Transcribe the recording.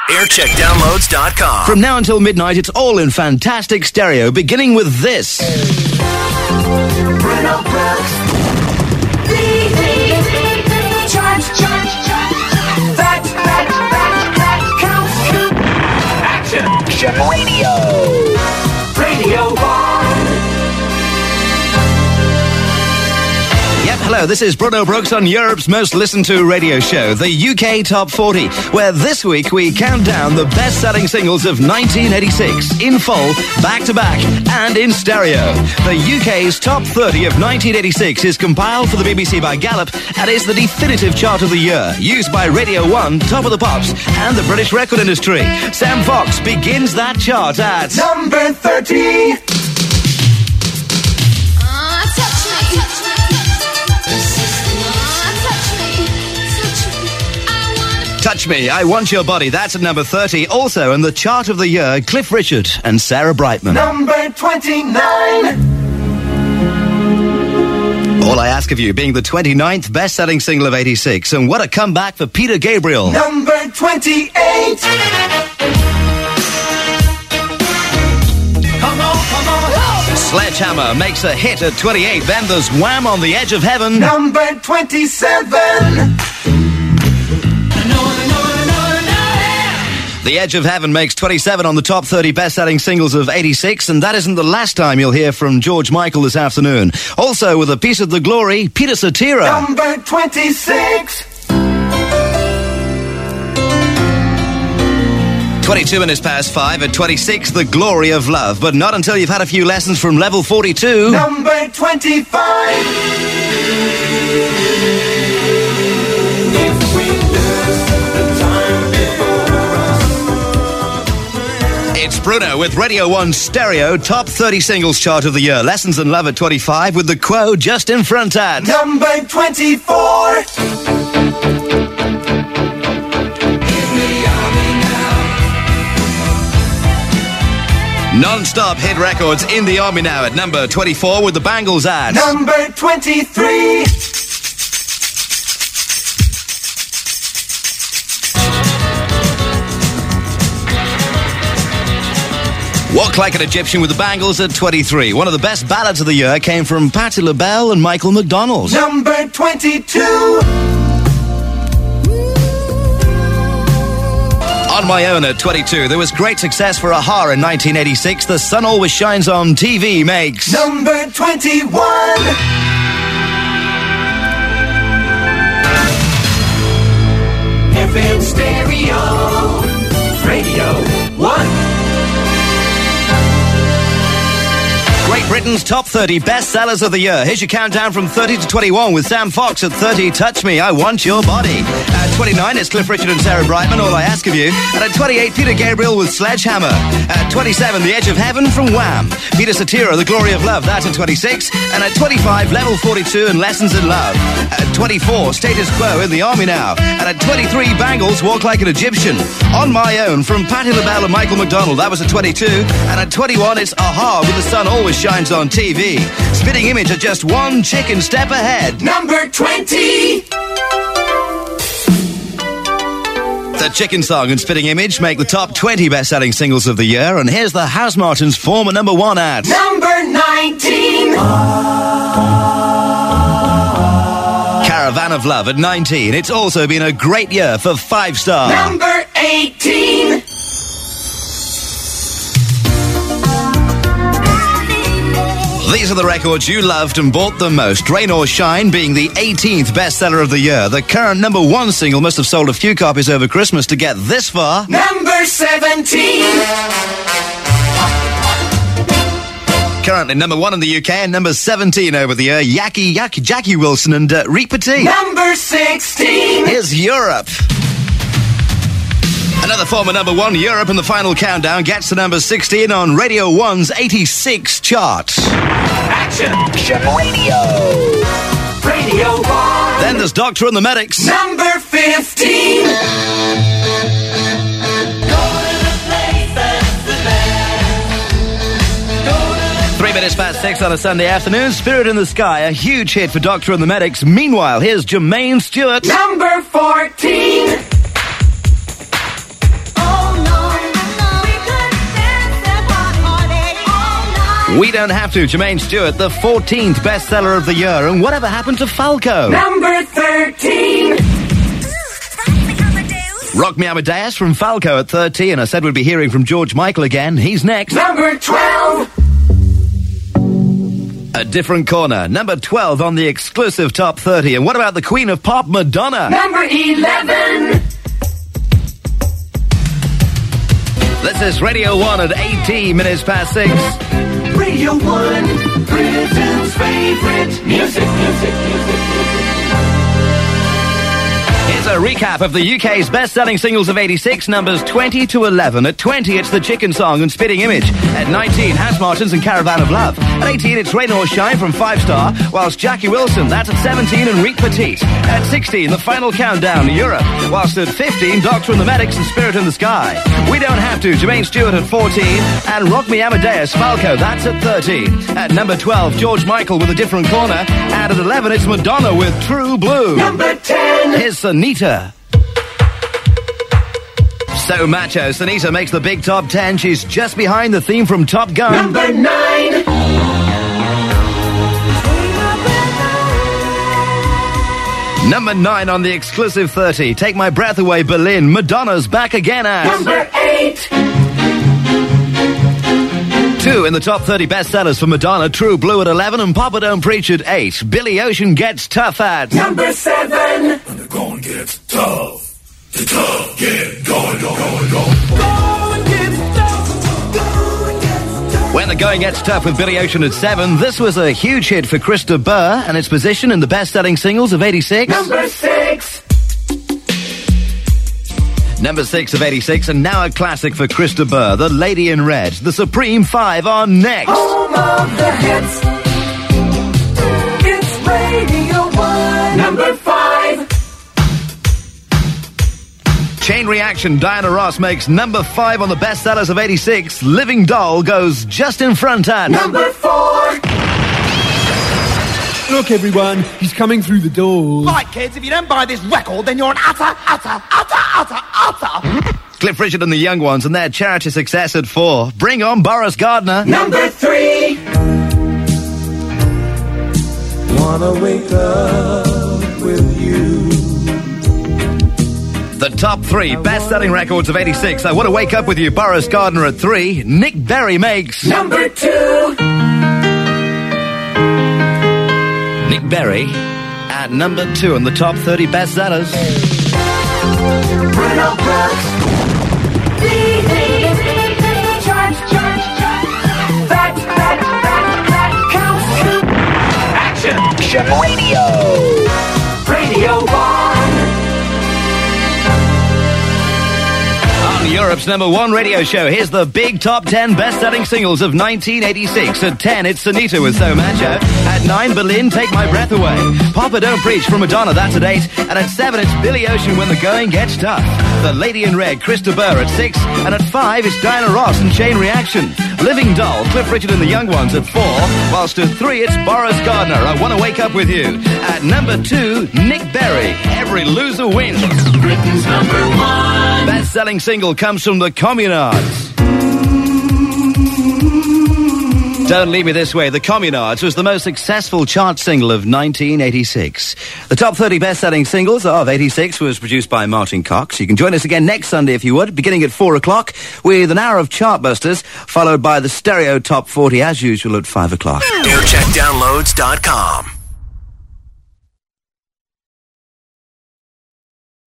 aircheckdownloads.com. From now until midnight, it's all in fantastic stereo, beginning with this. Bruno Brooks. Action Radio. Radio 1. Yep, hello, this is Bruno Brooks on Europe's most listened to radio show, the UK Top 40, where this week we count down the best-selling singles of 1986, in full, back-to-back, and in stereo. The UK's Top 30 of 1986 is compiled for the BBC by Gallup and is the definitive chart of the year, used by Radio 1, Top of the Pops, and the British record industry. Sam Fox begins that chart at... number 30. Touch Me, I Want Your Body. That's at number 30. Also in the chart of the year, Cliff Richard and Sarah Brightman. Number 29. All I Ask of You being the 29th best-selling single of 86. And what a comeback for Peter Gabriel. Number 28. Come on. Sledgehammer makes a hit at 28. Then there's Wham! On the Edge of Heaven. Number 27. The Edge of Heaven makes 27 on the top 30 best-selling singles of 86, and that isn't the last time you'll hear from George Michael this afternoon. Also, with a piece of the glory, Peter Cetera. Number 26. 22 minutes past 5 at 26, The Glory of Love. But not until you've had a few lessons from Level 42. Number 25. It's Bruno with Radio 1 Stereo Top 30 Singles Chart of the Year. Lessons in Love at 25 with the Quo just in front at... number 24. Non-stop hit records in the army now at number 24 with the Bangles at... number 23. Walk Like an Egyptian with the Bangles at 23. One of the best ballads of the year came from Patti LaBelle and Michael McDonald. Number 22. On My Own at 22. There was great success for A-ha in 1986. The Sun Always Shines on TV makes... number 21. FM Stereo. Radio 1. Great Britain's top 30 bestsellers of the year. Here's your countdown from 30 to 21 with Sam Fox at 30, Touch Me, I Want Your Body. At 29, it's Cliff Richard and Sarah Brightman, All I Ask of You. And at 28, Peter Gabriel with Sledgehammer. At 27, The Edge of Heaven from Wham! Peter Cetera, The Glory of Love, that's at 26. And at 25, Level 42 and Lessons in Love. At 24, Status Quo in the Army Now. And at 23, Bangles, Walk Like an Egyptian. On My Own from Patti LaBelle and Michael McDonald, that was at 22. And at 21, it's A-ha with The Sun Always Shines on TV. Spitting Image at just one chicken step ahead. Number 20. The Chicken Song and Spitting Image make the top 20 best-selling singles of the year. And here's the House Martins' former number 1 at... number 19. Caravan of Love at 19. It's also been a great year for 5-star. Number 18. These are the records you loved and bought the most. Rain or Shine being the 18th bestseller of the year. The current number 1 single must have sold a few copies over Christmas to get this far. Number 17. Currently number 1 in the UK and number 17 over the year. Jackie Wilson and Reet Petit. Number 16. Here's Europe. Another former number 1, Europe, in the final countdown gets to number 16 on Radio 1's 86 chart. Action Radio. Radio 1. Then there's Doctor and the Medics. Number 15. 3 minutes past 6 on a Sunday afternoon. Spirit in the Sky, a huge hit for Doctor and the Medics. Meanwhile, here's Jermaine Stewart. Number 14. We Don't Have To, Jermaine Stewart, the 14th bestseller of the year. And whatever happened to Falco? Number 13. Rock Me Amadeus from Falco at 13. I said we'd be hearing from George Michael again. He's next. Number 12. A different corner. Number 12 on the exclusive top 30. And what about the Queen of Pop, Madonna? Number 11. This is Radio 1 at 18 minutes past 6. Radio 1, Britain's favorite music. Here's a recap of the UK's best-selling singles of 86, numbers 20 to 11. At 20, it's The Chicken Song and Spitting Image. At 19, Hans Martins and Caravan of Love. At 18, it's Rain or Shine from 5 Star, whilst Jackie Wilson, that's at 17, and Reek Petite. At 16, The Final Countdown, Europe. Whilst at 15, Doctor and the Medics and Spirit in the Sky. We Don't Have To, Jermaine Stewart at 14, and Rock Me Amadeus, Falco, that's at 13. At number 12, George Michael with A Different Corner. And at 11, it's Madonna with True Blue. Number 10. Here's Anita. So macho, Sunita makes the big top 10. She's just behind the theme from Top Gun. Number 9. Number 9 on the exclusive 30. Take My Breath Away, Berlin. Madonna's back again at Number 8. 2 in the top 30 bestsellers for Madonna. True Blue at 11 and Papa Don't Preach at 8. Billy Ocean Gets Tough at Number 7. When the going gets tough, the tough get going. When the Going Gets Tough with Billy Ocean at 7. This was a huge hit for Krista Burr and its position in the best-selling singles of 86. Number 6. Number 6 of 86, and now a classic for Krista Burr, The Lady in Red. The Supreme 5 on next. Home of the hits. It's Radio 1. Number 5. Chain Reaction, Diana Ross makes number 5 on the bestsellers of 86. Living Doll goes just in front at Number 4. Look, everyone, he's coming through the door. Right, kids, if you don't buy this record, then you're an utter. Cliff Richard and the Young Ones and their charity success at 4. Bring on Boris Gardner. Number 3. Wanna wake up with you. The top 3 best-selling records of 86. I Want to Wake Up With You, Boris Gardner at 3. Nick Berry makes Number 2. Nick Berry at number 2 on the top 30 bestsellers. Bruno Brooks. Action Radio 1. On Europe's number 1 radio show, here's the big top 10 best-selling singles of 1986. At 10, it's Anita with So Macho. At 9, Berlin, Take My Breath Away. Papa Don't Preach from Madonna, that's at 8. And at 7, it's Billy Ocean, When the Going Gets Tough. The Lady in Red, Krista Burr at 6. And at 5, it's Diana Ross and Chain Reaction. Living Doll, Cliff Richard and the Young Ones at 4. Whilst at 3, it's Boris Gardner, I Want to Wake Up With You. At number 2, Nick Berry, Every Loser Wins. Britain's number 1. Best-selling single comes from the Communards. Don't Leave Me This Way. The Communards was the most successful chart single of 1986. The top 30 best-selling singles of 86 was produced by Martin Cox. You can join us again next Sunday if you would, beginning at 4 o'clock with an hour of Chartbusters, followed by the Stereo Top 40 as usual at 5 o'clock. AirCheckDownloads.com